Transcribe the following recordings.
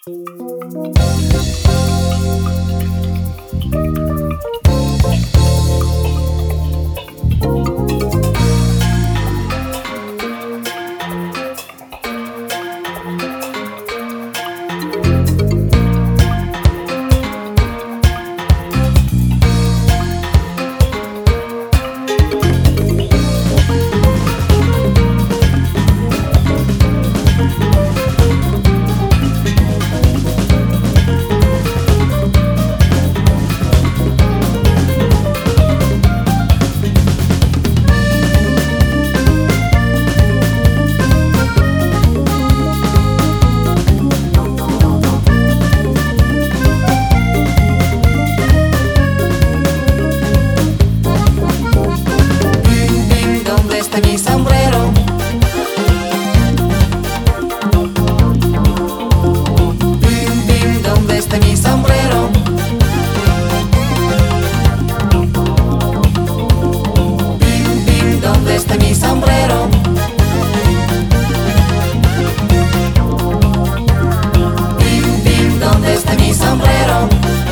Mi sombrero, bim, bim, ¿dónde está mi sombrero? Bim, bim, ¿dónde está mi sombrero? Bim, bim, ¿dónde está mi sombrero?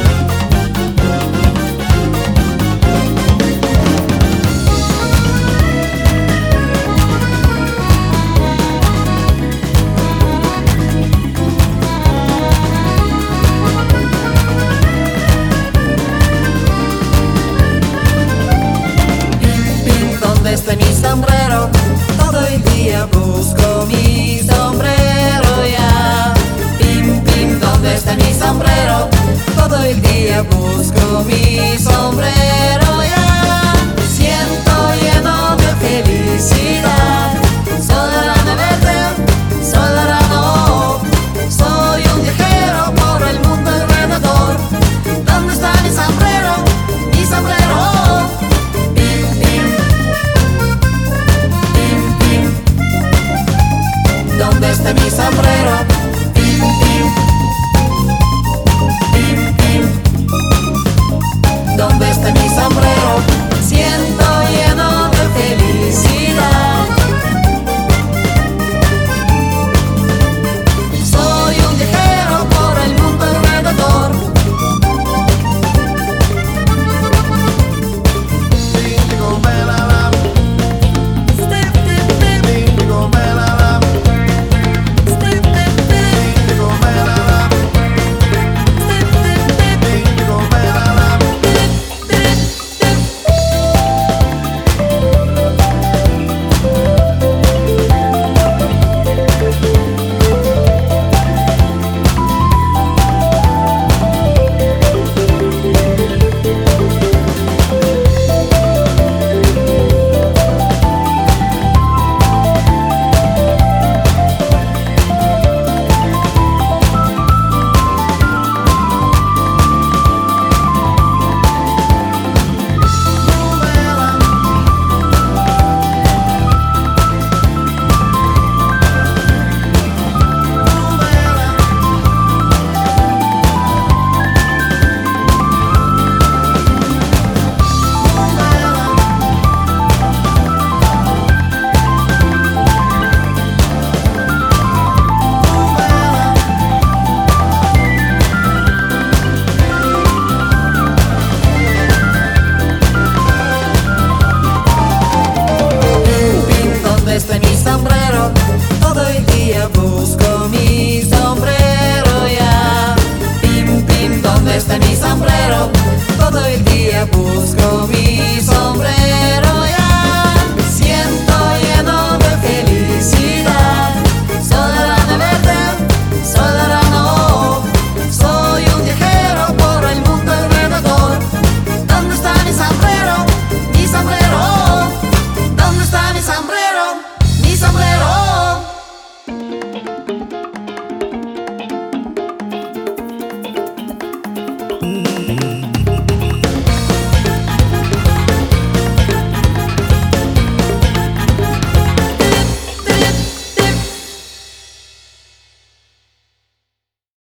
¿Dónde está mi sombrero? Todo el día busco mi sombrero ya. Bim, bim, ¿dónde está mi sombrero? Todo el día busco mi sombrero ya. Me siento lleno de felicidad. Soy rana verde, soy rana, soy un viajero por el mundo alrededor. ¿Dónde está mi sombrero? Mi sombrero. ¿Dónde está mi sombrero? Bim, bim, bim, bim. ¿Dónde está mi sombrero?